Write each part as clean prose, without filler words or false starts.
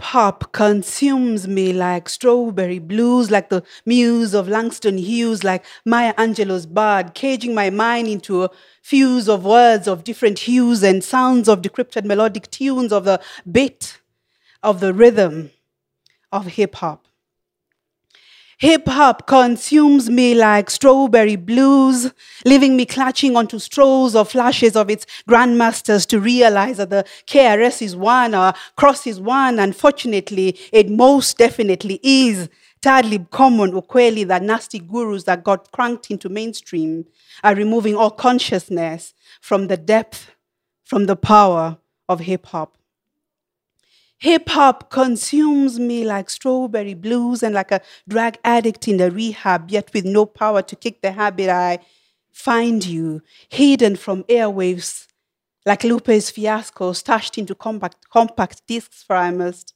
hop consumes me like strawberry blues, like the muse of Langston Hughes, like Maya Angelou's bard, caging my mind into a fuse of words of different hues and sounds of decrypted melodic tunes of the beat, of the rhythm of hip hop. Hip hop consumes me like strawberry blues, leaving me clutching onto straws or flashes of its grandmasters to realize that the KRS is one, or cross is one. Unfortunately, it most definitely is. Tadlib Common, Ukweli, the nasty gurus that got cranked into mainstream are removing all consciousness from the depth, from the power of hip hop. Hip hop consumes me like strawberry blues and like a drug addict in a rehab, yet with no power to kick the habit. I find you hidden from airwaves like Lupe's fiasco, stashed into compact discs, for I must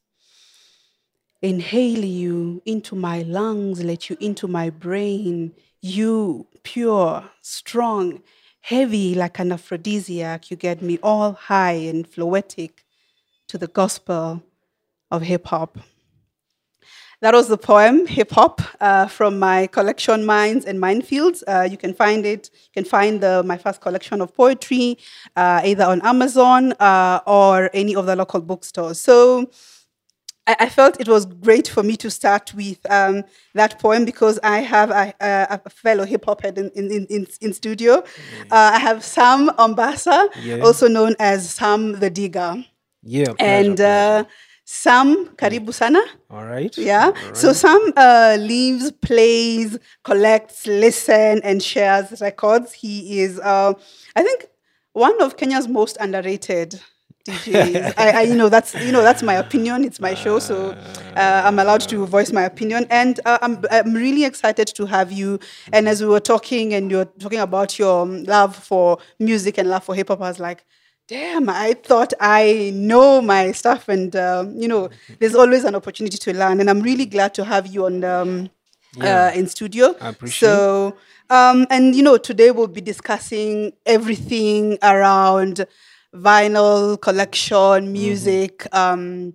inhale you into my lungs, let you into my brain. You, pure, strong, heavy like an aphrodisiac, you get me all high and phloetic to the gospel of hip hop. That was the poem Hip Hop from my collection Minds and Minefields. You can find it. You can find my first collection of poetry either on Amazon or any of the local bookstores. So I felt it was great for me to start with that poem because I have a fellow hip hop head in studio. I have Sam Ombasa, also known as Sam the Digger. Yeah, pleasure. Sam, karibu sana. All right. Yeah. All right. So Sam lives, plays, collects, listens, and shares records. He is, I think, one of Kenya's most underrated DJs. That's my opinion. It's my show, so I'm allowed to voice my opinion. And I'm really excited to have you. And as we were talking, and you're talking about your love for music and love for hip hop, I was like, damn, I thought I know my stuff. And, there's always an opportunity to learn. And I'm really glad to have you on in studio. I appreciate it. So, today we'll be discussing everything around vinyl collection, music, playing,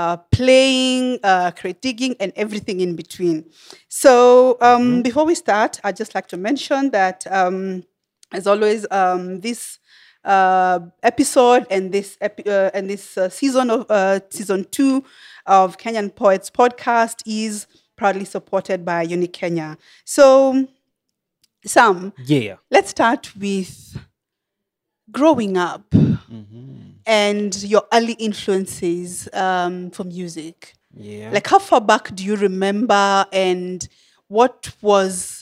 critiquing, and everything in between. So before we start, I'd just like to mention that, as always, this episode and this season of season 2 of Kenyan Poets Podcast is proudly supported by Unique Kenya. So, Sam, let's start with growing up and your early influences for music. Yeah. Like, how far back do you remember, and what was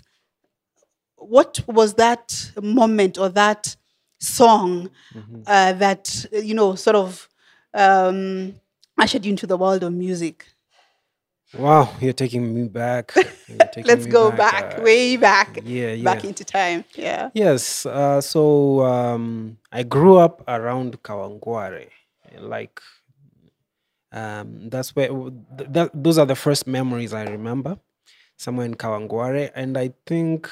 that moment or that song that sort of ushered you into the world of music? Wow, you're taking me back. Let's go back, way back. Yeah. Back into time. Yeah. Yes. So I grew up around Kawangware. Like, that's where those are the first memories I remember. Somewhere in Kawangware, and I think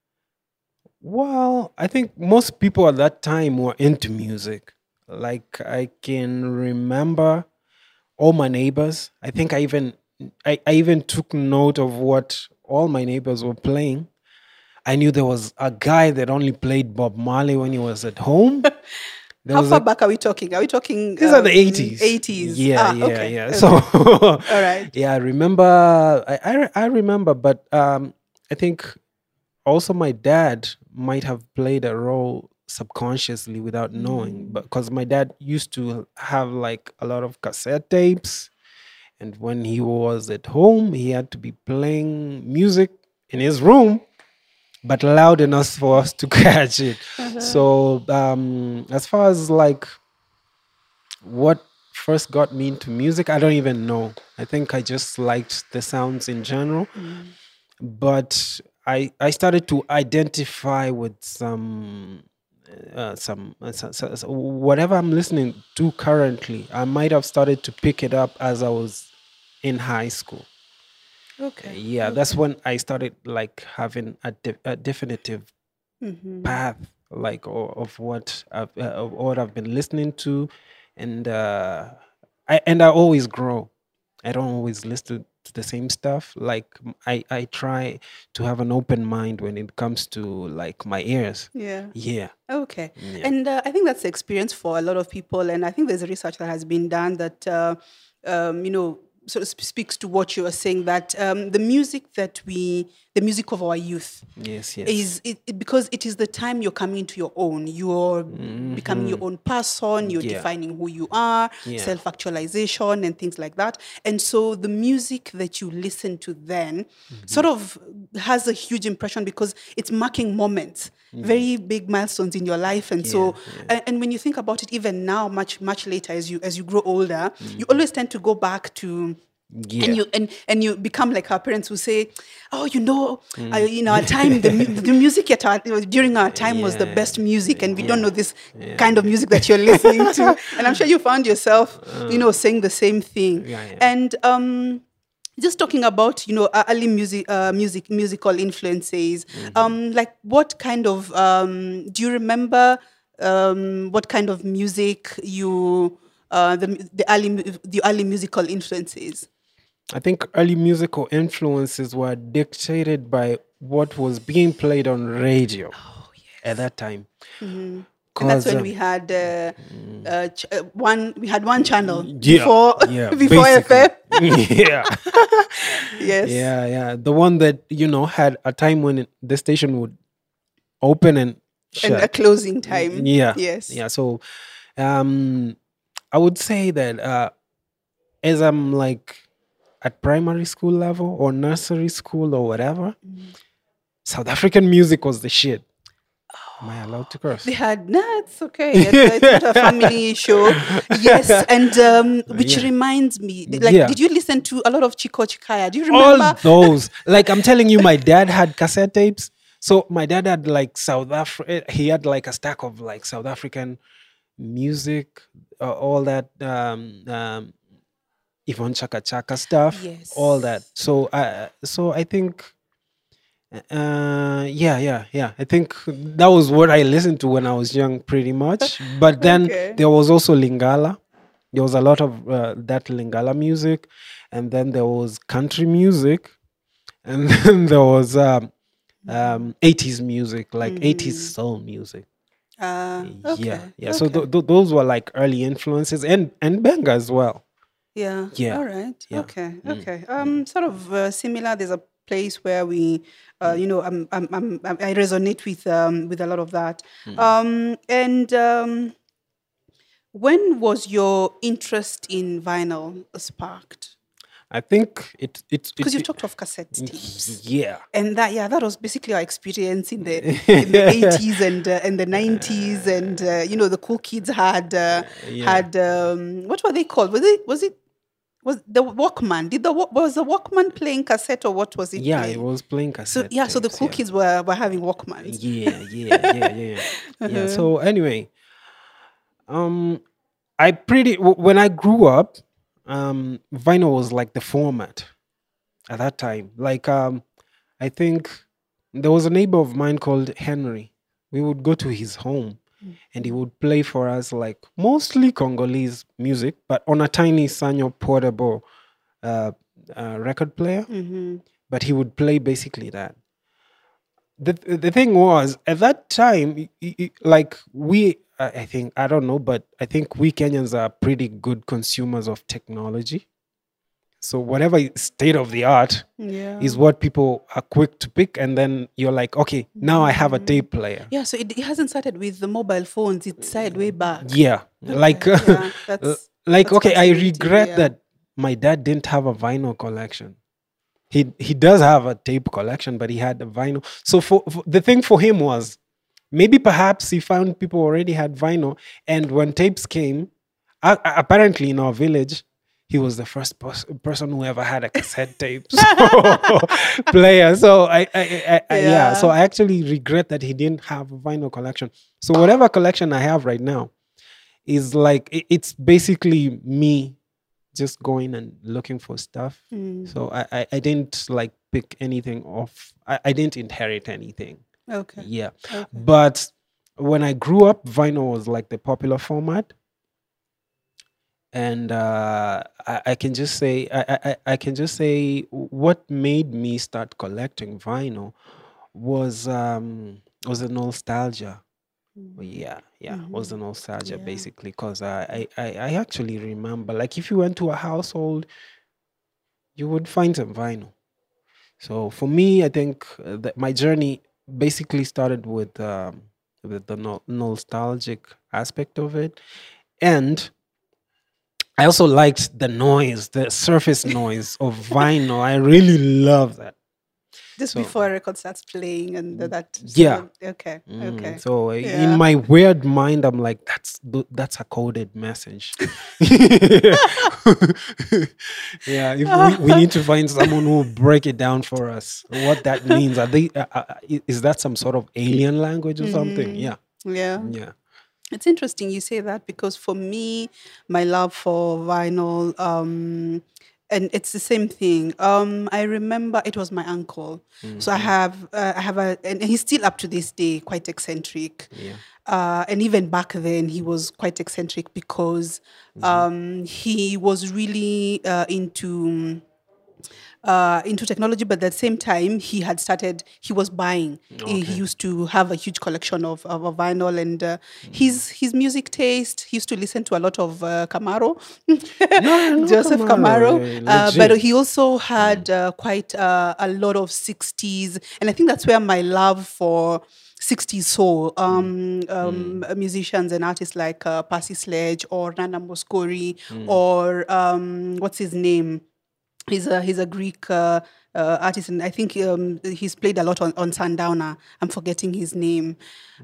most people at that time were into music. Like, I can remember all my neighbors. I think I even took note of what all my neighbors were playing. I knew there was a guy that only played Bob Marley when he was at home. How far back are we talking? Are we talking? These are the 80s. 80s. Yeah. Okay. So, all right. Yeah, I remember. I remember, but I think also my dad might have played a role subconsciously without knowing, because my dad used to have like a lot of cassette tapes, and when he was at home, he had to be playing music in his room, but loud enough for us to catch it. So as far as like what first got me into music, I don't even know. I think I just liked the sounds in general, but I started to identify with some whatever I'm listening to currently. I might have started to pick it up as I was in high school. Okay. Yeah, that's when I started like having a definitive path, like of what I've been listening to, and I always grow. I don't always listen to the same stuff. Like I try to have an open mind when it comes to like my ears. Yeah. Yeah. Okay. Yeah. And I think that's the experience for a lot of people. And I think there's a research that has been done that, you know, sort of speaks to what you are saying, that the music of our youth, Yes, yes. is because it is the time you're coming into your own. You're becoming your own person. You're Yeah. defining who you are, Yeah. self-actualization, and things like that. And so the music that you listen to then sort of has a huge impression because it's marking moments, very big milestones in your life. And so, and when you think about it, even now, much later, as you grow older, you always tend to go back to. Yeah. And you become like our parents who say, oh, in our time, the music during our time was the best music, and we don't know this kind of music that you're listening to. And I'm sure you found yourself, saying the same thing. Yeah. And just talking about early musical influences, like what kind of do you remember what kind of music the early musical influences? I think early musical influences were dictated by what was being played on radio at that time. And that's when we had one channel Yeah, before basically. FM. Yeah. Yes. Yeah. The one that, had a time when the station would open and shut. And a closing time. Yeah. Yes. Yeah. So I would say that as I'm like at primary school level or nursery school or whatever, South African music was the shit. Am I allowed to curse? They had, it's okay. It's not a family show. Yes, and which reminds me, did you listen to a lot of Chico Chikaya? Do you remember? All those. Like, I'm telling you, my dad had cassette tapes. So my dad had like he had like a stack of like South African music, all that Yvonne Chaka Chaka stuff, Yes. all that. So I think, yeah. I think that was what I listened to when I was young, pretty much. But then there was also Lingala. There was a lot of that Lingala music, and then there was country music, and then there was 80s music, like 80s soul music. Okay. Yeah. So those were like early influences, and Benga as well. Yeah. Yeah. All right. Yeah. Okay. Sort of similar. There's a place where we, I resonate with a lot of that. And when was your interest in vinyl sparked? I think it's because you talked of cassette tapes. Yeah. And that was basically our experience in the 80s and the 90s, and the cool kids had what were they called? Was the Walkman? Was the Walkman playing cassette, or what was it? Yeah, playing? it was playing cassette. So the cool kids were having Walkmans. Yeah. Yeah. So anyway, when I grew up, vinyl was like the format at that time. Like I think there was a neighbor of mine called Henry. We would go to his home and he would play for us like mostly Congolese music, but on a tiny Sanyo portable record player. But he would play basically that. The thing was, at that time, like I think, I don't know, but I think we Kenyans are pretty good consumers of technology. So whatever is state of the art is what people are quick to pick. And then you're like, okay, now I have a tape player. Yeah, so it hasn't started with the mobile phones. It started way back. Yeah. That's okay, I regret that my dad didn't have a vinyl collection. He does have a tape collection, but he had a vinyl. So for the thing for him was, maybe perhaps he found people already had vinyl, and when tapes came, apparently in our village, he was the first person who ever had a cassette tape player. So so I actually regret that he didn't have a vinyl collection. So whatever collection I have right now is like, it's basically me just going and looking for stuff. So I didn't like pick anything off. I didn't inherit anything. Okay. Yeah. Okay. But when I grew up, vinyl was like the popular format. and I can just say I can just say what made me start collecting vinyl was the nostalgia. Yeah, yeah, was the nostalgia Yeah. basically, because I actually remember, like, if you went to a household, you would find some vinyl. So for me, I think that my journey basically started with the nostalgic aspect of it, and I also liked the noise, the surface noise of vinyl. I really love that. Just So before a record starts playing and that. yeah. So okay, okay, So in yeah. my weird mind, I'm like, that's a coded message. Yeah, if we need to find someone who will break it down for us, what that means. Are they? Is that some sort of alien language or something? Yeah, Yeah. yeah. It's interesting you say that because for me, my love for vinyl, and it's the same thing. I remember it was my uncle, so I have and he's still up to this day quite eccentric. Yeah. And even back then, he was quite eccentric because he was really into technology, but at the same time, he was buying. He Okay. used to have a huge collection of vinyl, and his music taste, he used to listen to a lot of Camaro, No, I know Joseph Camaro, Camaro. But legit. he also had quite a lot of 60s. And I think that's where my love for 60s soul musicians and artists like Percy Sledge or Nana Mouskouri or what's his name? He's a Greek artist, and I think he's played a lot on Sundowner. I'm forgetting his name.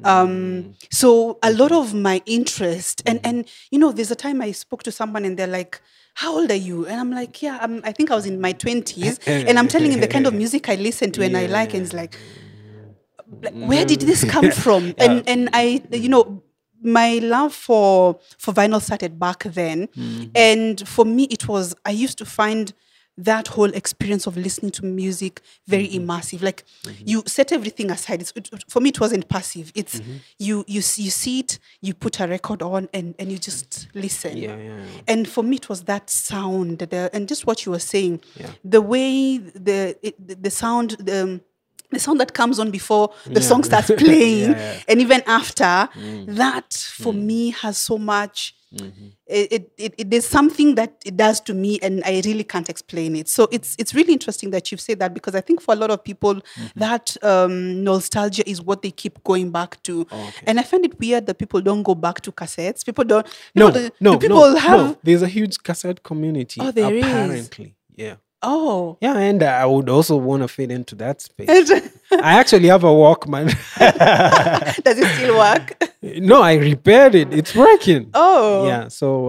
So a lot of my interest, and there's a time I spoke to someone, and they're like, "How old are you?" And I'm like, "Yeah, I think I was in my 20s," and I'm telling him the kind of music I listen to and I like, and it's like, where did this come from? Yeah. And I, my love for vinyl started back then, and for me it was, I used to find that whole experience of listening to music very immersive. Like you set everything aside. For me, it wasn't passive. It's you see it, you put a record on, and you just listen. Yeah, yeah, yeah. And for me, it was that sound, and just what you were saying, Yeah. the way the sound. The sound that comes on before the song starts playing, Yeah. and even after that, for me, has so much. There's something that it does to me, and I really can't explain it. So it's really interesting that you've said that, because I think for a lot of people, that nostalgia is what they keep going back to. Okay. And I find it weird that people don't go back to cassettes. People don't. No, Do people have? no. There's a huge cassette community. Oh, there is. Apparently, yeah. Oh. Yeah, and I would also want to fit into that space. I actually have a Walkman. Does it still work? No, I repaired it. It's working. Oh. Yeah, so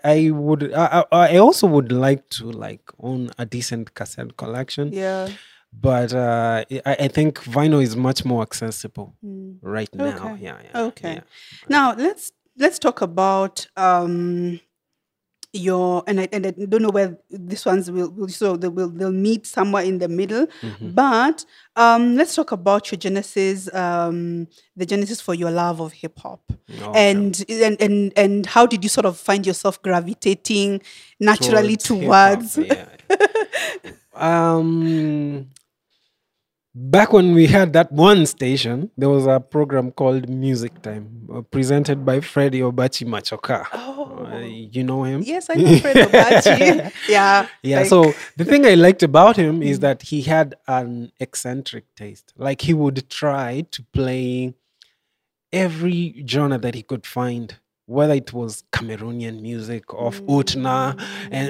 I also would like to own a decent cassette collection. Yeah. But I think vinyl is much more accessible right now. Okay. Yeah, yeah. Okay. Yeah. Now let's talk about your, and I don't know where this one's they'll meet somewhere in the middle, but let's talk about your genesis, the genesis for your love of hip hop, Okay. and how did you sort of find yourself gravitating naturally towards? hip-hop, yeah. Back when we had that one station, there was a program called Music Time, presented by Freddie Obachi Machoka. Oh. You know him? Yes, I know Fred Obachi. Yeah. Yeah. like- So the thing I liked about him is that he had an eccentric taste. Like, he would try to play every genre that he could find, whether it was Cameroonian music of Utna, and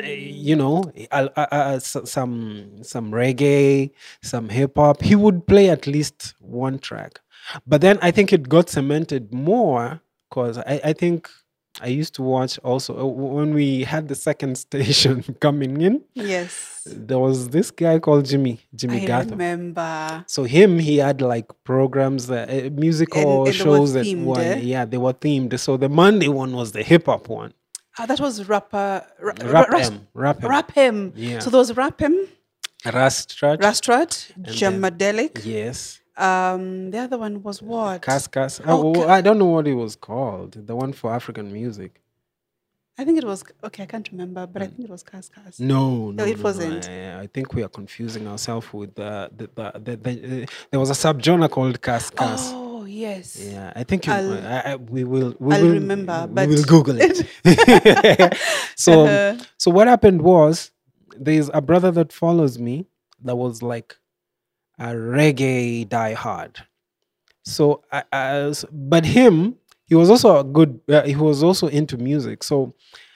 some reggae, some hip hop. He would play at least one track, but then I think it got cemented more because I think I used to watch also when we had the second station coming in. Yes. There was this guy called Jimmy I Gatham. remember. So he had like programs, musical And they were shows that themed, were, eh? yeah, they were themed. So the Monday one was the hip hop one. That was rapper. Rap M. Rap him. Yeah. So there was Rap him, Rastrat. Rastrat, then- Jamadelic. Yes. The other one was what? Kaskas. Oh, I don't know what it was called. The one for African music. I think it was okay. I can't remember, but I think it was Cascas. No, No, no, it no, wasn't. no. I think we are confusing ourselves with there was a subgenre called Cascas. Oh yes, Yeah, I think I'll I'll remember, we will but Google it. So what happened was there's a brother that follows me that was like a reggae diehard. So but he was also a good. He was also into music. So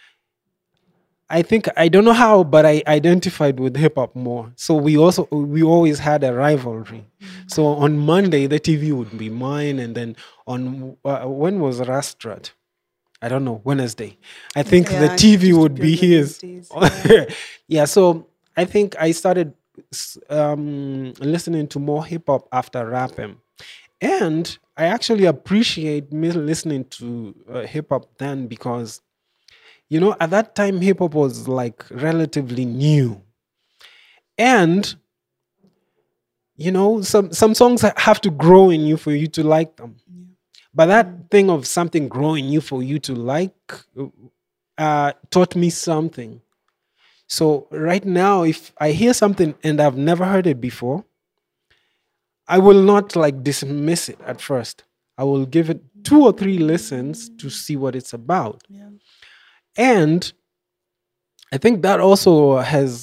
I think I don't know how, but I identified with hip hop more. So we always had a rivalry. So on Monday the TV would be mine, and then on when was Rastrat? I don't know, Wednesday. I think the yeah, it TV used to would be be on his. Wednesdays, Yeah. So I think I started listening to more hip hop after rapping, and I actually appreciate me listening to hip hop then because at that time hip hop was like relatively new, and some songs have to grow in you for you to like them. But that thing of something growing you for you to like taught me something. So right now, if I hear something and I've never heard it before, I will not like dismiss it at first. I will give it 2 or 3 listens to see what it's about. Yeah. And I think that also has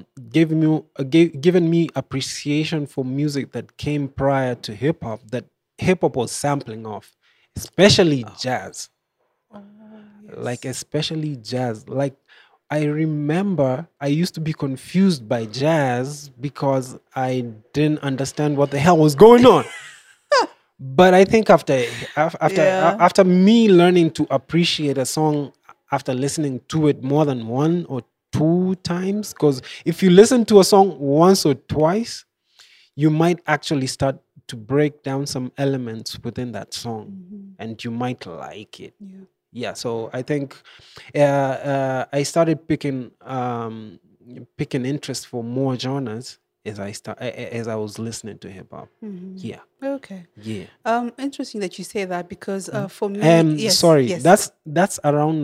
given me appreciation for music that came prior to hip hop that hip hop was sampling off, especially jazz. Like especially jazz. Like I remember I used to be confused by jazz because I didn't understand what the hell was going on. But I think after me learning to appreciate a song after listening to it more than 1 or 2 times, because if you listen to a song once or twice, you might actually start to break down some elements within that song, and you might like it. Yeah. So I think I started picking interest for more genres as I was listening to hip hop. Yeah. Okay. Yeah. Interesting that you say that because for me, yes, Sorry, yes, that's around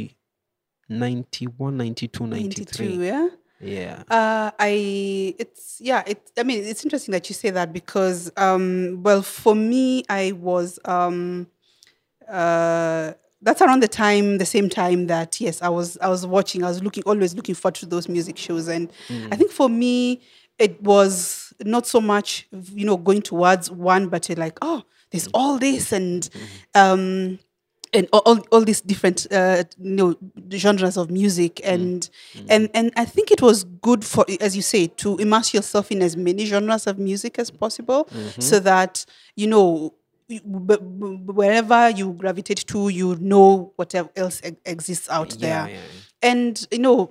91, 92, 93. 92, yeah. Yeah. I mean, it's interesting that you say that because, well, for me, I was, that's around the same time that, yes, I was always looking forward to those music shows. And I think for me, it was not so much, going towards one, but like, oh, there's all this and all these different genres of music and I think it was good for, as you say, to immerse yourself in as many genres of music as possible so that wherever you gravitate to, whatever else exists out there. And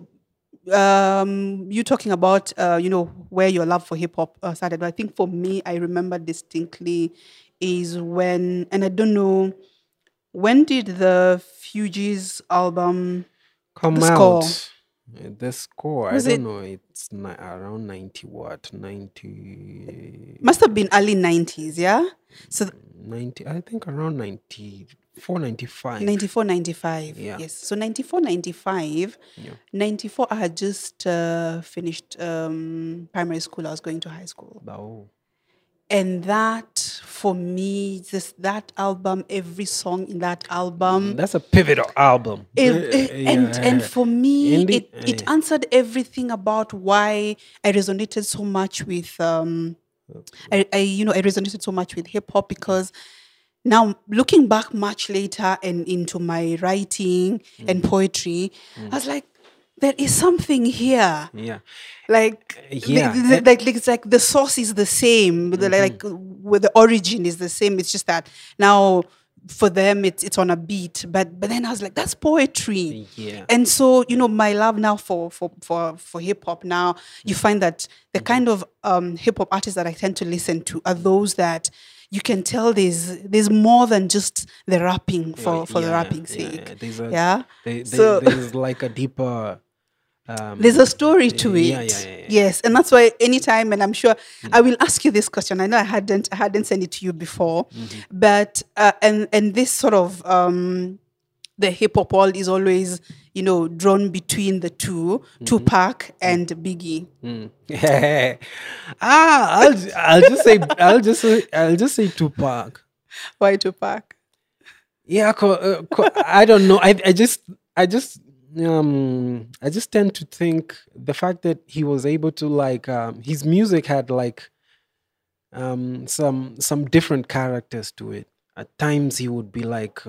you talking about where your love for hip hop started. But I think for me, I remember distinctly is when, and I don't know, when did the Fugees album come the out? Score? The Score, Was I it- don't know. It's around 90 what? 90, must have been early 90s, yeah? So 90, I think around 94, 95. 94, 95. Yeah. Yes. So 94, 95. Yeah. 94, I had just finished primary school. I was going to high school. Oh. And that, for me, that album, every song in that album, That's a pivotal album. and for me, Indeed. it answered everything about why I resonated so much with I resonated so much with hip hop because now looking back much later and into my writing and poetry, I was like, there is something here. Yeah. Like, Yeah. it's like the source is the same, like where the origin is the same. It's just that now for them it's on a beat, but then I was like, that's poetry. Yeah. And so my love now for hip hop now, you find that the kind of hip hop artists that I tend to listen to are those that you can tell there's more than just the rapping for the rapping sake. There's like a deeper. There's a story to it. Yeah. Yes, and that's why anytime, and I'm sure I will ask you this question. I know I hadn't sent it to you before, but and this sort of the hip hop world is always, drawn between the two, Tupac and Biggie. I'll just say Tupac. Why Tupac? Yeah, I don't know. I just tend to think the fact that he was able to his music had some different characters to it. At times he would be like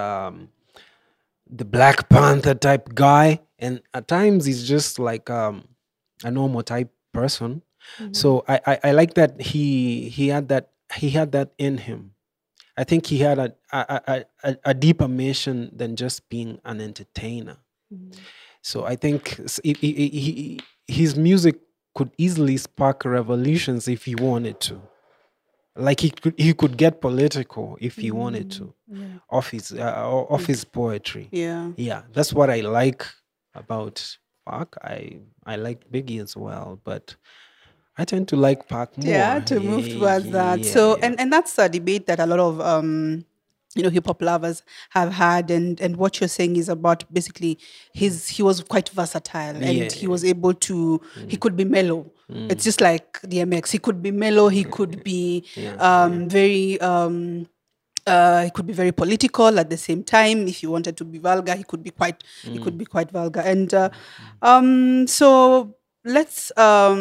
the Black Panther type guy, and at times he's just like a normal type person. So I like that he had that in him. I think he had a deeper mission than just being an entertainer. So I think his music could easily spark revolutions if he wanted to. Like he could get political if he wanted to, off his poetry. Yeah. That's what I like about Pac. I like Biggie as well, but I tend to like Pac more. Yeah, to move towards that. So, yeah. and that's a debate that a lot of hip hop lovers have had, and what you're saying is about basically he was quite versatile, and he was able to he could be mellow. It's just like DMX. He could be mellow. He could be very. He could be very political at the same time. If he wanted to be vulgar, he could be quite vulgar. And so let's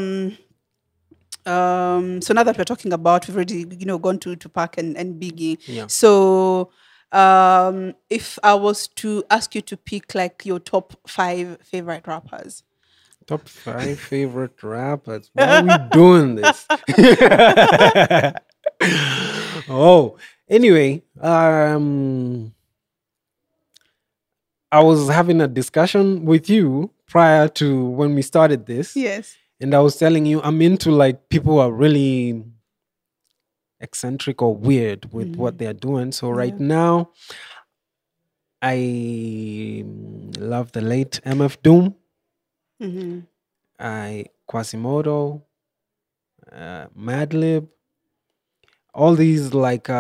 so now that we're talking about, we've already gone to Tupac and Biggie. Yeah. So if I was to ask you to pick like your top 5 favorite rappers. Top 5 favorite rappers. Why are we doing this? Oh, anyway, I was having a discussion with you prior to when we started this. Yes. And I was telling you, I'm into like people who are really eccentric or weird with what they're doing. So right now, I love the late MF Doom. Quasimodo, Madlib, all these like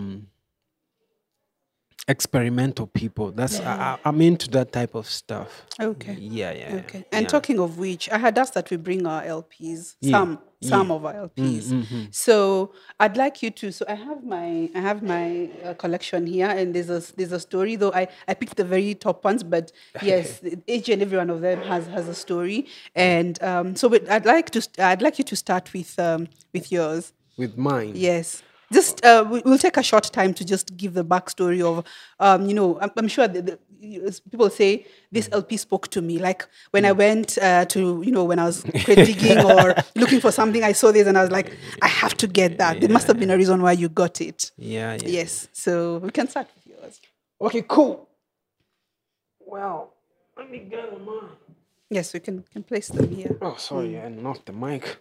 experimental people. That's I'm into that type of stuff. Okay. Yeah. Okay. And talking of which, I had asked that we bring our LPs, some of our LPs. So I'd like you to. So I have my collection here, and there's a story. Though I picked the very top ones, but yes, each and every one of them has a story. And I'd like you to start with yours. With mine. Yes. Just we'll take a short time to just give the backstory of, I'm sure people say this LP spoke to me. Like when I went to, when I was crate digging or looking for something, I saw this and I was like, I have to get that. There must have been a reason why you got it. Yeah. Yes. So we can start with yours. Okay, cool. Well, let me get mine. Yes, we can place them here. Oh, sorry, I knocked the mic.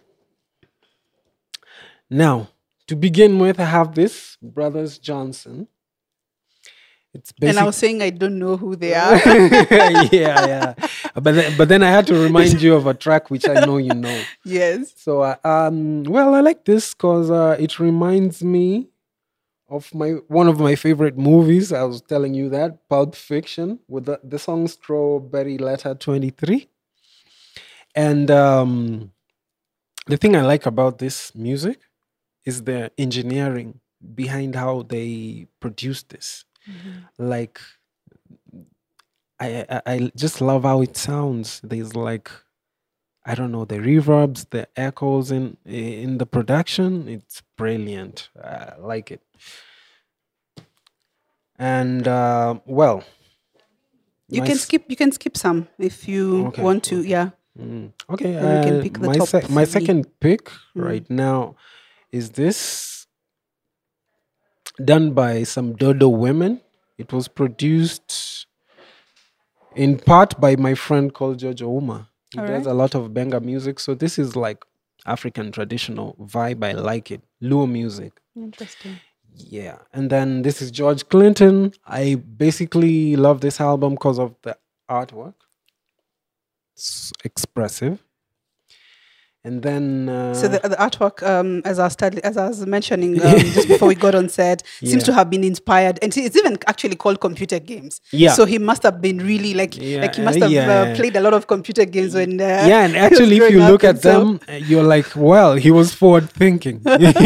Now, to begin with, I have this Brothers Johnson. It's basically... And I was saying I don't know who they are. yeah. But then I had to remind you of a track which I know you know. Yes. So, I like this because it reminds me of one of my favorite movies. I was telling you that, Pulp Fiction, with the song Strawberry Letter 23. And the thing I like about this music is the engineering behind how they produced this. Like, I just love how it sounds. There's like, I don't know, the reverbs, the echoes in the production. It's brilliant. I like it. And well, you can skip some if you want to. Okay. Yeah. Okay. Then we can pick the top my 3. second pick right now is this, done by some Dodo women. It was produced in part by my friend called Jojo Uma. He does a lot of Benga music. So this is like African traditional vibe. I like it. Luo music. Interesting. Yeah. And then this is George Clinton. I basically love this album because of the artwork. It's expressive. And then So the artwork, as I was mentioning just before we got on set, seems Yeah. to have been inspired, and it's even actually called computer games. Yeah. So he must have been really like he must have played a lot of computer games when. yeah, and he was actually, if growing you up, look and at them, you're like, well, he was forward thinking.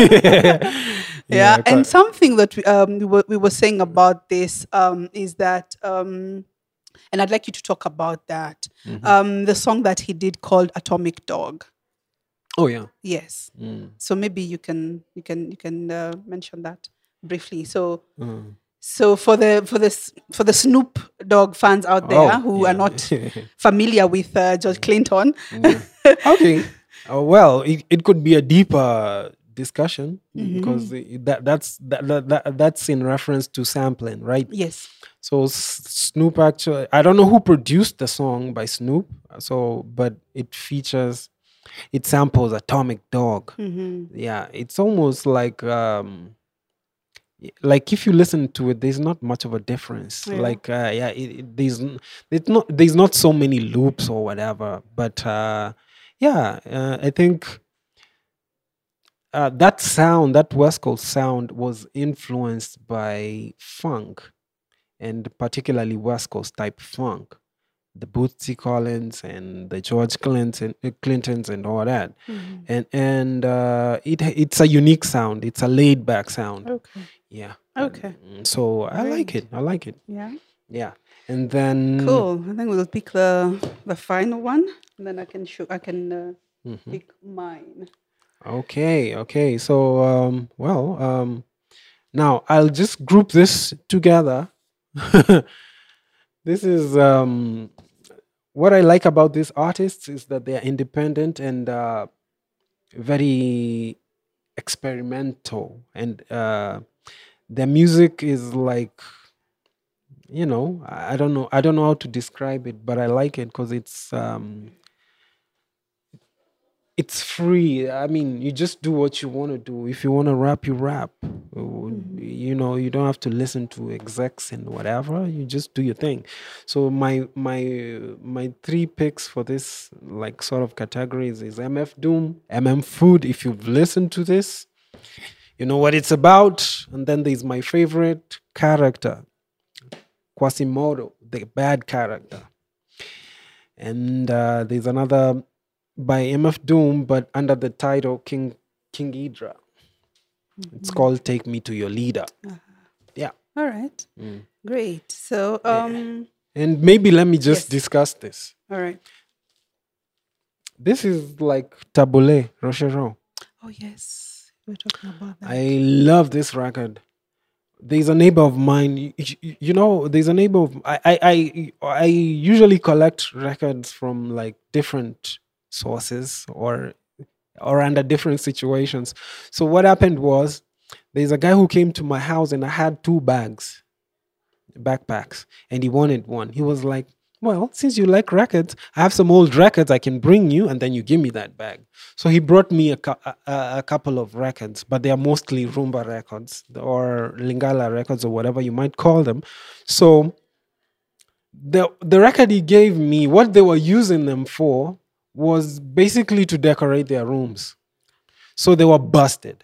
Yeah, and co- something that we were saying about this is that, and I'd like you to talk about that, the song that he did called "Atomic Dog." oh yeah. Yes. Mm. So maybe you can mention that briefly. So Mm. for the Snoop Dogg fans out there Oh, who are yeah. not familiar with George Clinton, Yeah. Okay. Well, it could be a deeper discussion because that's in reference to sampling, right? yes. So Snoop actually, I don't know who produced the song by Snoop. So, but it samples Atomic Dog. Yeah, it's almost like if you listen to it, there's not much of a difference. Yeah. Like yeah, there's not so many loops or whatever. But yeah, I think that sound, that West Coast sound, was influenced by funk, and particularly West Coast type funk, the Bootsy Collins and the George Clintons and all that. And it's a unique sound. It's a laid back sound. Okay. Yeah. Okay. So I like it. I like it. Yeah. Yeah. And then Cool. I think we'll pick the final one, and then I can pick mine. Okay. So now I'll just group this together. This is what I like about these artists is that they are independent and very experimental, and their music is like, I don't know how to describe it, but I like it because it's free. I mean, you just do what you want to do. If you want to rap, you rap. You don't have to listen to execs and whatever. You just do your thing. So my three picks for this like sort of categories is MF Doom, MM Food. If you've listened to this, you know what it's about. And then there's my favorite character, Quasimodo, the bad character. And there's another by MF Doom, but under the title King Ghidra. It's called "Take Me to Your Leader." Yeah. All right. Great. So And maybe let me just Yes. discuss this. all right. This is like Tabule Rocheron. Oh yes, we're talking about that. I love this record. There's a neighbor of mine. There's a neighbor of I usually collect records from like different sources or under different situations. So what happened was there's a guy who came to my house and I had two backpacks, and he wanted one. He was like, well, since you like records, I have some old records I can bring you, and then you give me that bag. So he brought me a couple of records, but they are mostly rumba records or Lingala records or whatever you might call them. So the record he gave me, what they were using them for was basically to decorate their rooms. So they were busted.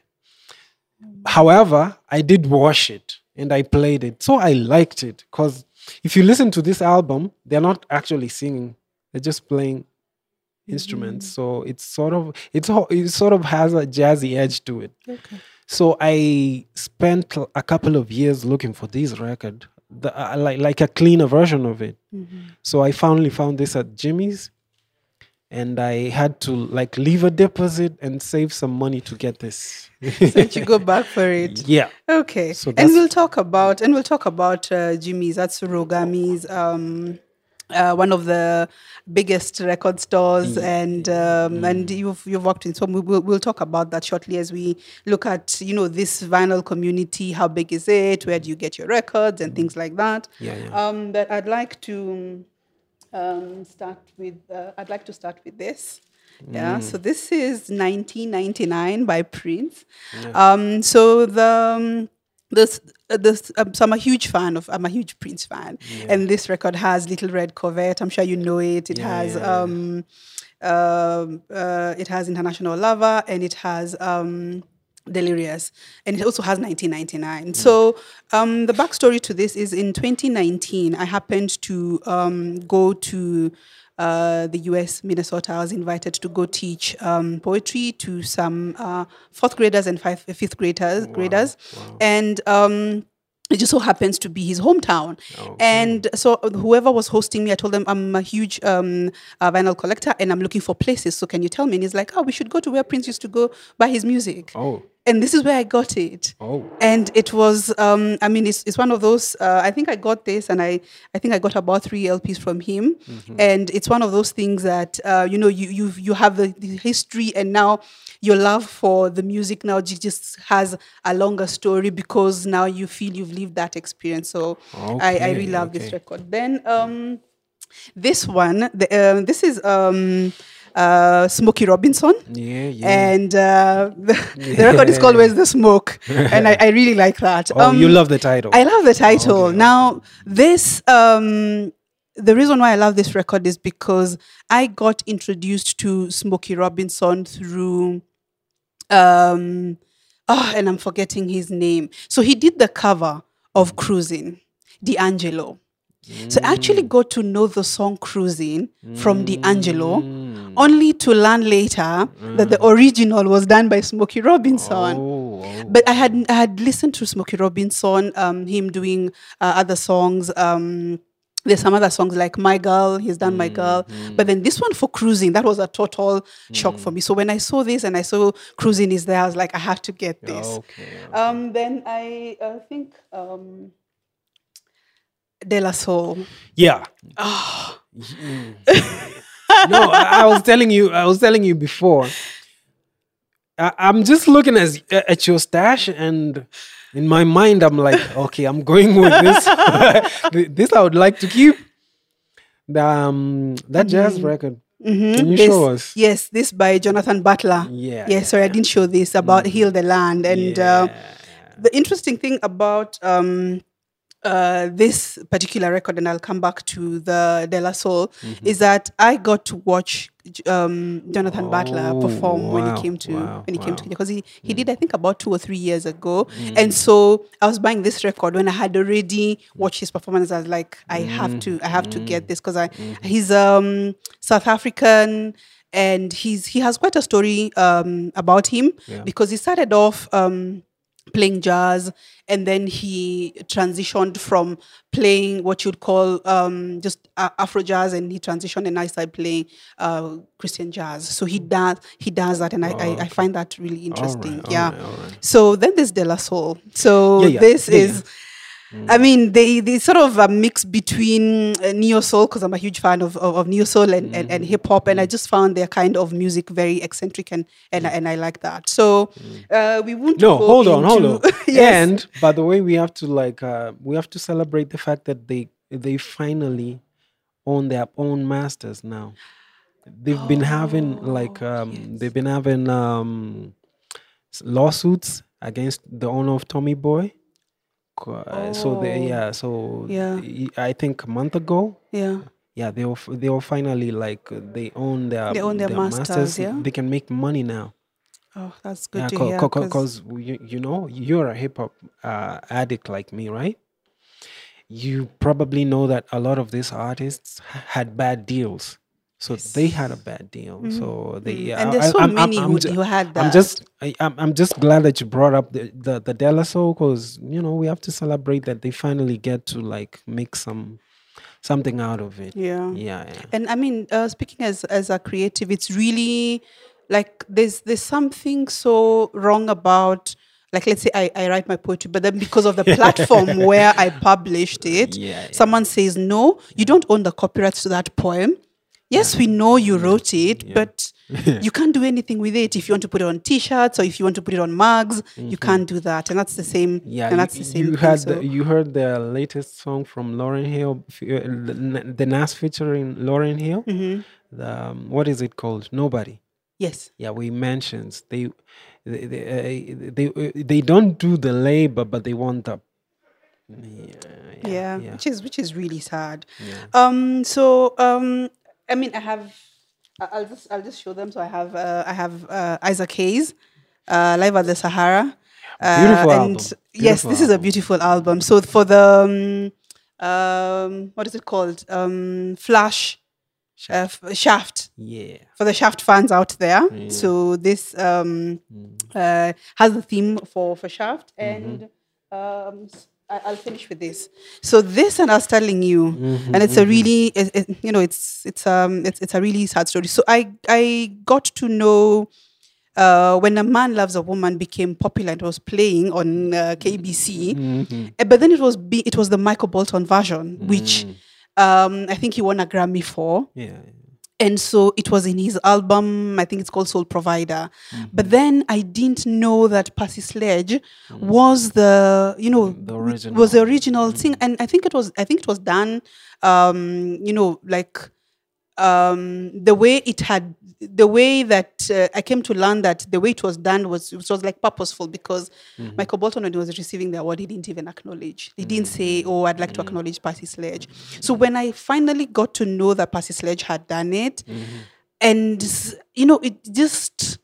However, I did wash it and I played it. So I liked it because if you listen to this album, they're not actually singing. They're just playing instruments. So it sort of has a jazzy edge to it. Okay. So I spent a couple of years looking for this record, like a cleaner version of it. So I finally found this at Jimmy's, and I had to like leave a deposit and save some money to get this. So you go back for it. Yeah. Okay. So and that's- we'll talk about Jimmy's. That's Rogami's. One of the biggest record stores, and you've worked in. So we'll talk about that shortly as we look at this vinyl community. How big is it? Where do you get your records and things like that? Yeah. But I'd like to start with this. Yeah, so this is 1999 by Prince. So so I'm a huge Prince fan, and this record has Little Red Corvette. I'm sure you know it. It has It has International Lover, and it has Delirious, and it also has 1999. So the backstory to this is in 2019, I happened to go to the US, Minnesota. I was invited to go teach poetry to some fourth graders and fifth graders. And it just so happens to be his hometown. And so whoever was hosting me, I told them I'm a huge vinyl collector and I'm looking for places. So can you tell me? And he's like, oh, we should go to where Prince used to go buy his music. And this is where I got it. And it was, it's one of those, I think I got this and I think I got about 3 LPs from him. And it's one of those things that, you have the history, and now your love for the music now just has a longer story because now you feel you've lived that experience. So I really love this record. Then this one, this is Smokey Robinson. And the record is called Where's the Smoke? And I really like that. You love the title. I love the title. Now, this, the reason why I love this record is because I got introduced to Smokey Robinson through, and I'm forgetting his name. So he did the cover of Cruising, D'Angelo. So I actually got to know the song Cruising from D'Angelo, only to learn later that the original was done by Smokey Robinson. But I had listened to Smokey Robinson, him doing other songs. There's some other songs like My Girl, he's done My Girl. But then this one for Cruising, that was a total shock for me. So when I saw this and I saw Cruising is there, I was like, I have to get this. Then I think De La Soul. Yeah. No, I was telling you before. I'm just looking at your stash, and in my mind, I'm like, okay, I'm going with this. This I would like to keep. That jazz record. Can you show us? Yes, this by Jonathan Butler. Sorry, I didn't show this about Heal the Land. And the interesting thing about this particular record, and I'll come back to the De La Soul, is that I got to watch Jonathan Butler perform when he came to because he did, I think, about 2 or 3 years ago. And so I was buying this record when I had already watched his performance. I was like, I have to get this because he's South African. And he has quite a story about him because he started off playing jazz, and then he transitioned from playing what you'd call just Afro jazz, and he transitioned and I started playing Christian jazz. So he does that, and I find that really interesting. All right. So then there's De La Soul. So this is. I mean, they sort of a mix between neo soul, because I'm a huge fan of neo soul and hip hop, and I just found their kind of music very eccentric, and I like that. So we won't. No, hold on. Yes. And by the way, we have to celebrate the fact that they finally own their own masters now. They've been having lawsuits against the owner of Tommy Boy. I think a month ago. They were finally they own their masters. They can make money now. Oh, that's good to hear. Because you're a hip hop addict like me, right? You probably know that a lot of these artists had bad deals. So they had a bad deal. So they and there's so many who had that. I'm just glad that you brought up the De La Soul, because we have to celebrate that they finally get to make something out of it. Yeah. And I mean, speaking as a creative, it's really there's something so wrong about. Let's say I write my poetry, but then because of the platform where I published it, someone says, no, you don't own the copyrights to that poem. Yes, we know you wrote it, but you can't do anything with it. If you want to put it on T-shirts or if you want to put it on mugs, you can't do that. And that's the same. Yeah, and that's the same. You heard the latest song from Lauryn Hill, the Nas featuring Lauryn Hill. What is it called? Nobody. Yes. Yeah, we mentioned they don't do the labor, but they want the. Which is really sad. Yeah. I mean, I have I'll just show them. So I have Isaac Hayes, Live at the Sahara, Beautiful and album. yes, Beautiful this is a album. beautiful album. So for the what is it called? Flash, Shaft. Yeah. For the Shaft fans out there. So this has the theme for Shaft, and I'll finish with this. So this, and I was telling you, and it's a really, it's a really sad story. So I got to know. When A Man Loves a Woman became popular, it was playing on KBC, but then it was the Michael Bolton version, which I think he won a Grammy for. Yeah. And so it was in his album, I think it's called Soul Provider. But then I didn't know that Percy Sledge was the original. was the original thing. And I think it was done, the way that I came to learn that the way it was done was like purposeful, because Michael Bolton, when he was receiving the award, he didn't even acknowledge. He didn't say, "Oh, I'd like to acknowledge Percy Sledge." So when I finally got to know that Percy Sledge had done it, and it just.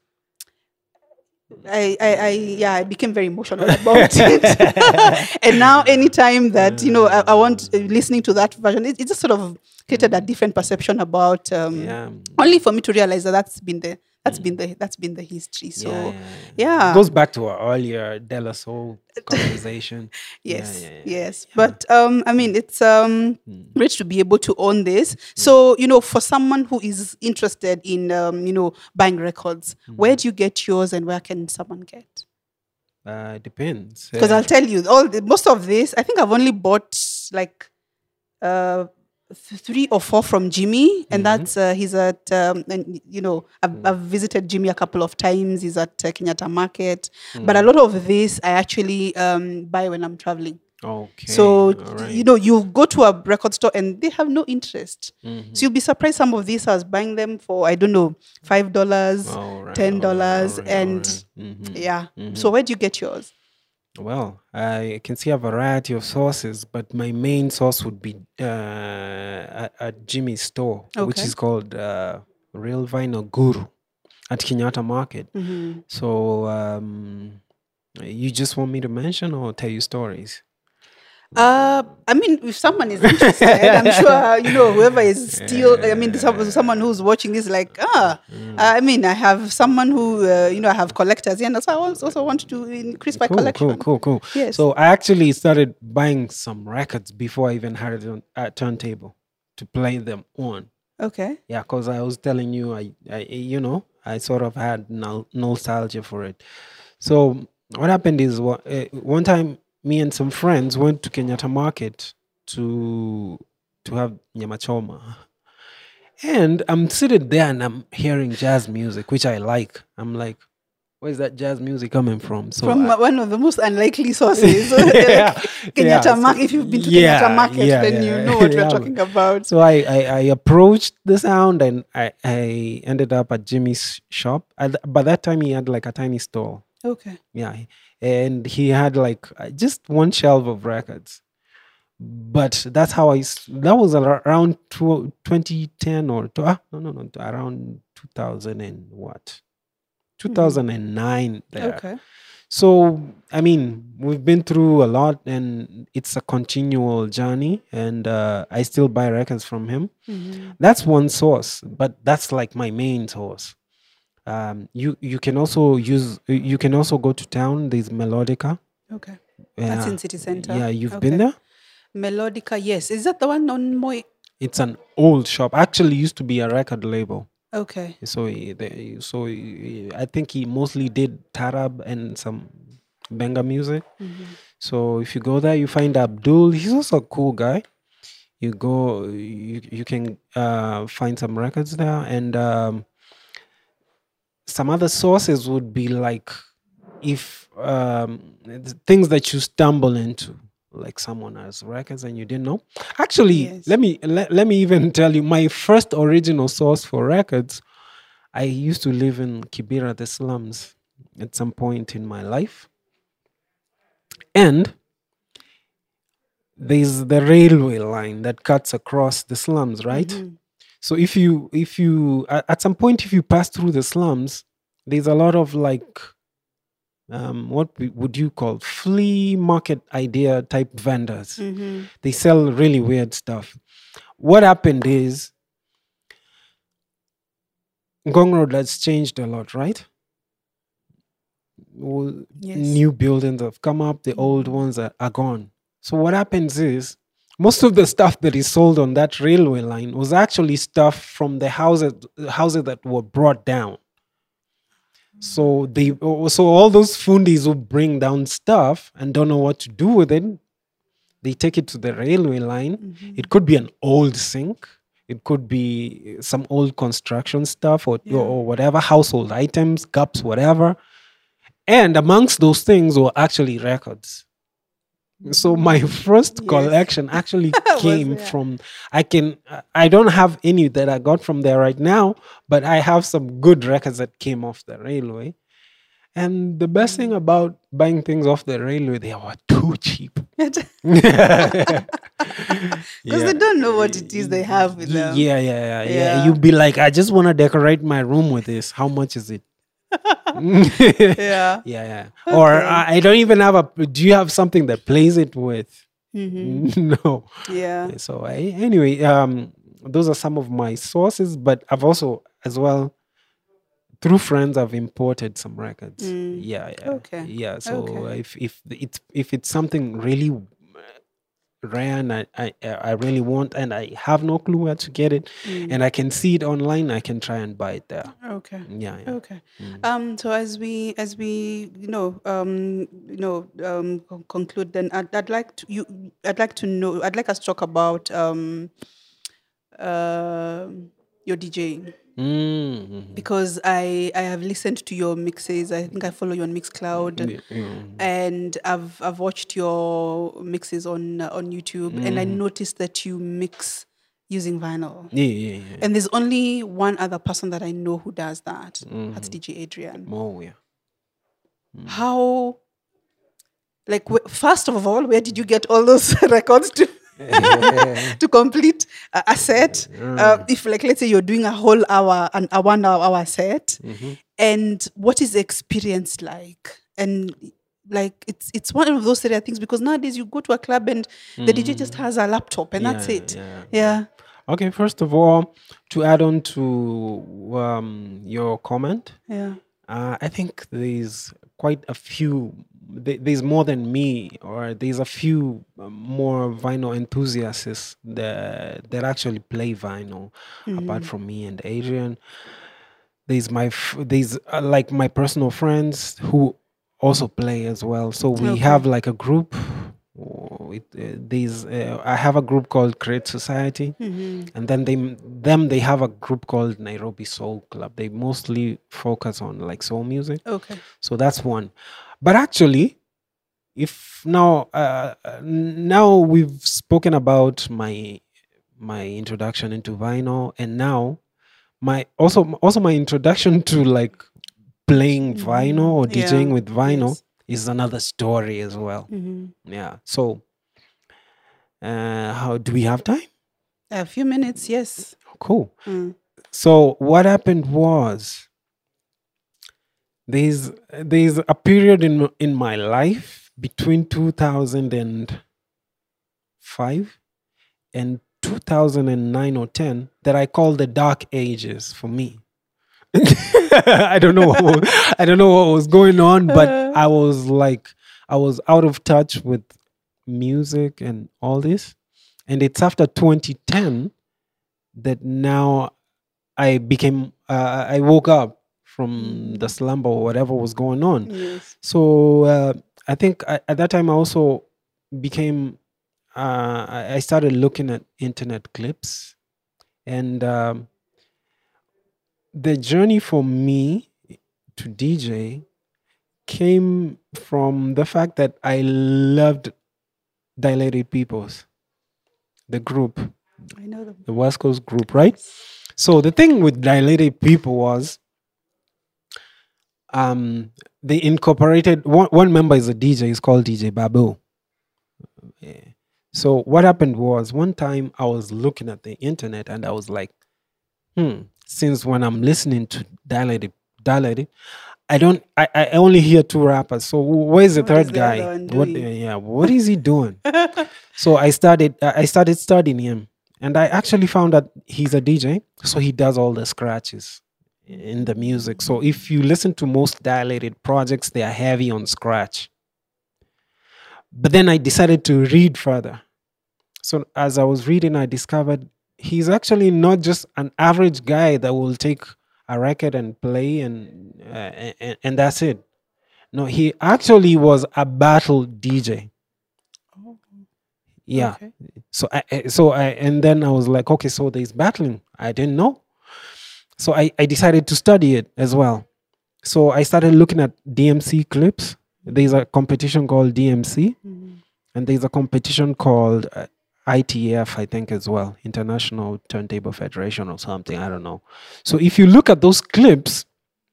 I became very emotional about it. And now anytime that, I want listening to that version, it just sort of created a different perception about, only for me to realize that that's been the history. So, yeah. It goes back to our earlier De La Soul conversation. Yes. But, I mean, it's great to be able to own this. So, for someone who is interested in, buying records, where do you get yours and where can someone get? It depends. Because I'll tell you, most of this, I think I've only bought like 3 or 4 from Jimmy, and that's he's at I've visited Jimmy a couple of times. He's at Kenyatta Market, but a lot of this I actually buy when I'm traveling. Okay. So right. you go to a record store and they have no interest. So you'll be surprised. Some of these I was buying them for, I don't know, $5, $10, and yeah. So where do you get yours? Well, I can see a variety of sources, but my main source would be at Jimmy's store, which is called Real Vinyl Guru at Kenyatta Market. So you just want me to mention or tell you stories? I mean, if someone is interested, I'm sure, whoever is still, I mean, someone who's watching is like, I mean, I have someone who, I have collectors, and so I also want to increase my collection. Cool. Yes. So I actually started buying some records before I even had it on a turntable to play them on. Okay. Yeah, because I was telling you, I sort of had nostalgia for it. So what happened is, one time, me and some friends went to Kenyatta Market to have nyama choma. And I'm sitting there and I'm hearing jazz music, which I like. I'm like, where's that jazz music coming from? So from one of the most unlikely sources. Kenyatta Market. If you've been to Kenyatta Market, then you know what we're talking about. So I approached the sound and I ended up at Jimmy's shop. By that time, he had like a tiny store. Okay. Yeah. And he had like just one shelf of records. But that's how that was around 2010 or around 2000 and what? 2009 there. Okay. So, I mean, we've been through a lot and it's a continual journey, and I still buy records from him. That's one source, but that's like my main source. You can also go to town. There's Melodica. Okay. That's in City Center. Yeah, you've been there? Melodica, yes. Is that the one on Moi? It's an old shop. Actually used to be a record label. Okay. So I think he mostly did Tarab and some Benga music. So if you go there, you find Abdul. He's also a cool guy. You go, you can find some records there, and some other sources would be like, if things that you stumble into, like someone has records and you didn't know. Actually, Yes. let me even tell you, my first original source for records, I used to live in Kibera, the slums, at some point in my life. And there's the railway line that cuts across the slums, right? So if you at some point, if you pass through the slums, there's a lot of like would you call flea market idea type vendors. Mm-hmm. They sell really weird stuff. What happened is Ngong Road has changed a lot, right? Yes. New buildings have come up, the old ones are gone. So what happens is most of the stuff that is sold on that railway line was actually stuff from the houses that were brought down. So all those fundis who bring down stuff and don't know what to do with it, they take it to the railway line. Mm-hmm. It could be an old sink. It could be some old construction stuff or whatever, household items, cups, whatever. And amongst those things were actually records. So my first collection actually came from, I don't have any that I got from there right now, but I have some good records that came off the railway. And the best thing about buying things off the railway, they were too cheap. Because they don't know what it is they have with them. Yeah. You'd be like, I just want to decorate my room with this. How much is it? Yeah. Okay. Or I don't even have do you have something that plays it with? Mm-hmm. No. Yeah. So anyway, those are some of my sources, but I've also as well through friends I've imported some records. Yeah. Okay. Yeah. So if it's something really rare and I really want and I have no clue where to get it and I can see it online, I can try and buy it there. Okay. Yeah. Okay. So as we conclude, then I'd like us to talk about your DJing. Mm-hmm. Because I have listened to your mixes. I think I follow you on Mixcloud, and I've watched your mixes on YouTube, and I noticed that you mix using vinyl. Yeah. And there's only one other person that I know who does that. That's DJ Adrian. Oh yeah. How? Like, first of all, where did you get all those records to? To complete a set, if like let's say you're doing a whole hour and a 1 hour set, and what is the experience like? And like it's one of those things because nowadays you go to a club and the DJ just has a laptop and that's it. Yeah. Okay, first of all, to add on to your comment, I think there's quite a few. There's more than me, or there's a few more vinyl enthusiasts that actually play vinyl. Apart from me and Adrian, there's like my personal friends who also play as well. So we have like a group. I have a group called Create Society, and then they have a group called Nairobi Soul Club. They mostly focus on like soul music. Okay. So that's one. But actually, if now we've spoken about my introduction into vinyl, and now my introduction to like playing vinyl or DJing with vinyl is another story as well. Yeah. So, how do we have time? A few minutes, yes. Cool. So what happened was, there's a period in my life between 2005 and 2009 or 10 that I call the dark ages for me. I don't know what was going on, but I was out of touch with music and all this. And it's after 2010 that now I woke up from the slumber or whatever was going on. Yes. So I think at that time I also became, I started looking at internet clips, and the journey for me to DJ came from the fact that I loved Dilated Peoples, the group. I know them. The West Coast group, right? So the thing with Dilated People was, they incorporated one member is a DJ. He's called DJ Babu. So what happened was, one time I was looking at the internet and I was like, Since when I'm listening to dilated, I only hear two rappers. So where's the What is third the other guy? one What? doing? Yeah, what is he doing? So I started studying him, and I actually found that he's a DJ. So he does all the scratches in the music. So if you listen to most dilated projects, they are heavy on scratch. But then I decided to read further. So as I was reading, I discovered he's actually not just an average guy that will take a record and play and that's it. No, he actually was a battle DJ. Oh, Yeah. okay. And then I was like, okay, so there's battling. I didn't know. So I decided to study it as well. So I started looking at DMC clips. There's a competition called DMC, and there's a competition called ITF, I think, as well, International Turntable Federation or something. I don't know. So if you look at those clips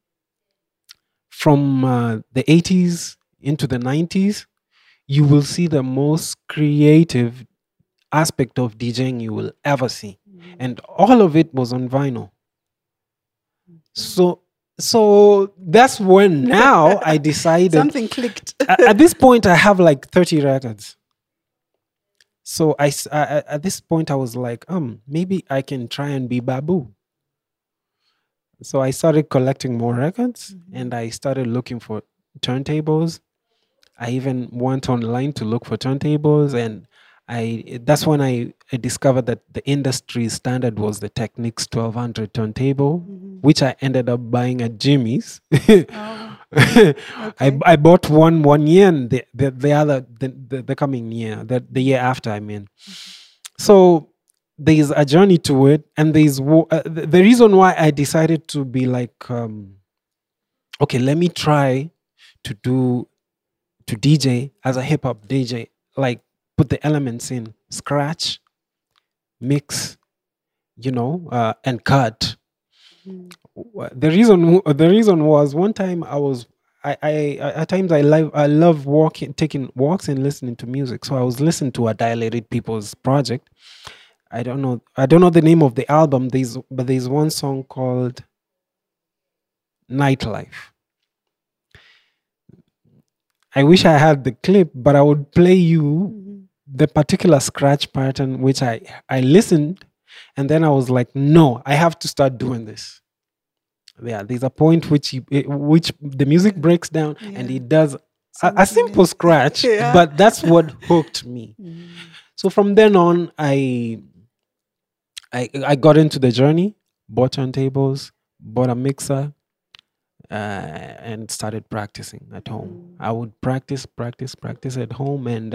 from the 80s into the 90s, you will see the most creative aspect of DJing you will ever see. And all of it was on vinyl. So that's when now I decided Something clicked. at this point I have like 30 records. So at this point I was like, maybe I can try and be Babu. So I started collecting more records and I started looking for turntables. I even went online to look for turntables, and that's when I discovered that the industry standard was the Technics 1200 turntable, which I ended up buying at Jimmy's. Oh, okay. I bought one year, and the other the coming year, the year after, I mean. So there's a journey to it, and the reason why I decided to be like, okay, let me try to DJ as a hip hop DJ, like put the elements in, scratch, mix, and cut. The reason was one time I at times I love taking walks and listening to music. So I was listening to a Dilated People's project. I don't know the name of the album. But there's one song called Nightlife. I wish I had the clip, but I would play you the particular scratch pattern which I listened, and then I was like, no, I have to start doing this. Yeah, there's a point which the music breaks down and it does a simple scratch, but that's what hooked me. So from then on, I got into the journey, bought turntables, bought a mixer, and started practicing at home. I would practice at home, and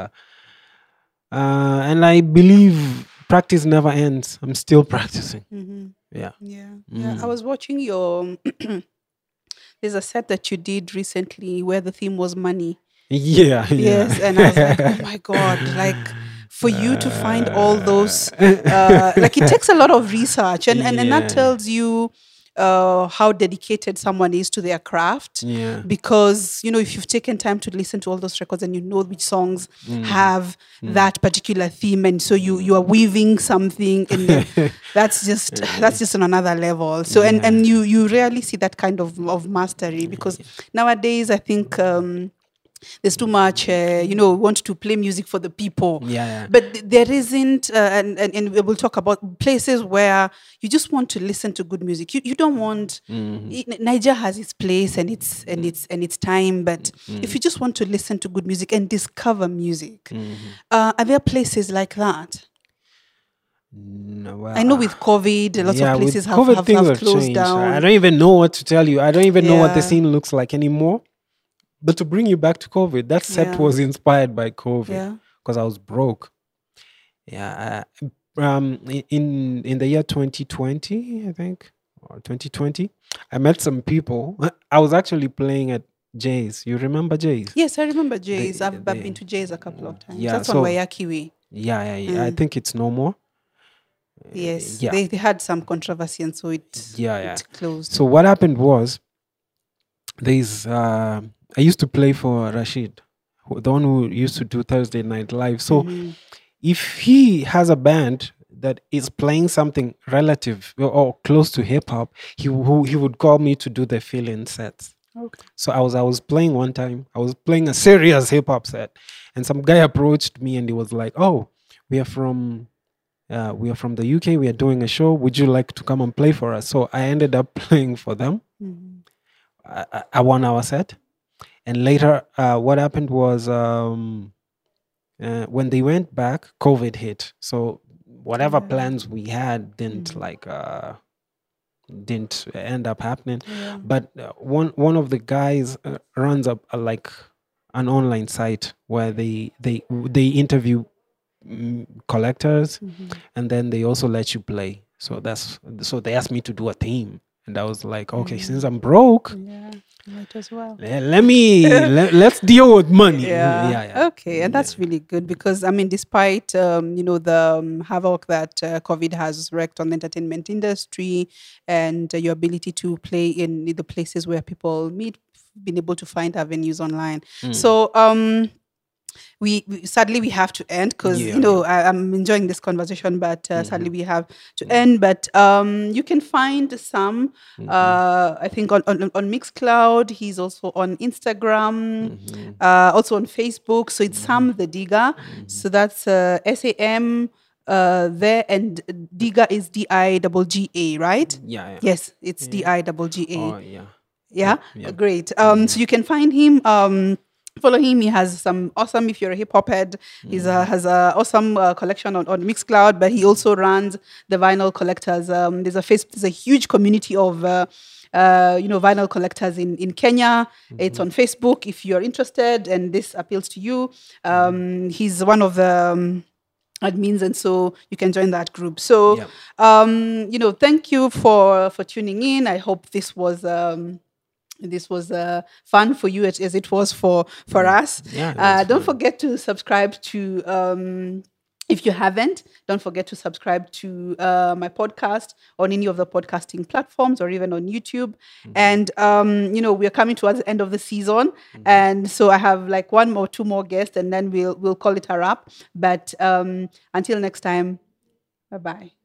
I believe practice never ends. I'm still practicing. Yeah. I was watching your. There's a set that you did recently where the theme was money. Yeah. Yes, and I was like, oh my god, like for you to find all those, like it takes a lot of research, and that tells you how dedicated someone is to their craft. Yeah. Because if you've taken time to listen to all those records and you know which songs have that particular theme, and so you are weaving something, and that's just on another level. So and you rarely see that kind of mastery, because nowadays I think there's too much, want to play music for the people. Yeah. But there isn't, and we'll talk about places where you just want to listen to good music. You don't want. Niger has its place and its time, but if you just want to listen to good music and discover music, are there places like that? No, well, I know with COVID, lots of places have closed changed. down. I don't even know what to tell you. I don't even know what the scene looks like anymore. But to bring you back to COVID, that set was inspired by COVID because I was broke. Yeah. In the year 2020, I think, or 2020, I met some people. I was actually playing at Jay's. You remember Jay's? Yes, I remember Jay's. I've been to Jay's a couple of times. Yeah, that's on Wayaki Way. Yeah. I think it's no more. Yes, they had some controversy, and so it closed. So what happened was, there's I used to play for Rashid, the one who used to do Thursday Night Live. So if he has a band, that is playing something relative or close to hip hop, he would call me to do the fill-in sets. Okay. So I was playing one time. I was playing a serious hip hop set, and some guy approached me and he was like, "Oh, we are from the UK. We are doing a show. Would you like to come and play for us?" So I ended up playing for them a 1 hour set, and later what happened was when they went back, COVID hit. So whatever plans we had didn't end up happening. Yeah. But one of the guys runs up like an online site where they interview collectors, and then they also let you play. So they asked me to do a theme, and I was like, okay, since I'm broke, Yeah, might as well. let's deal with money. Yeah. Okay, and that's really good because I mean, despite the havoc that COVID has wreaked on the entertainment industry and your ability to play in the places where people meet, been able to find avenues online. So we sadly we have to end because I'm enjoying this conversation, but sadly we have to end. But you can find Sam I think on Mixcloud. He's also on Instagram, also on Facebook. So it's Sam the Digger. So that's SAM there, and Digger is DIGGA, right? Yeah. Yes, it's DIGGA. Oh yeah. Yeah? Great. So you can find him. Follow him. He has some awesome, if you're a hip hop head, he has a awesome collection on Mixcloud, but he also runs the vinyl collectors. There's a huge community of vinyl collectors in Kenya. It's on Facebook if you're interested and this appeals to you. He's one of the admins, and so you can join that group. So thank you for tuning in. I hope this was fun for you as it was for us. Don't forget to subscribe to if you haven't, don't forget to subscribe to my podcast on any of the podcasting platforms or even on YouTube. And we are coming towards the end of the season, and so I have like one or two more guests, and then we'll call it a wrap. But until next time, bye bye.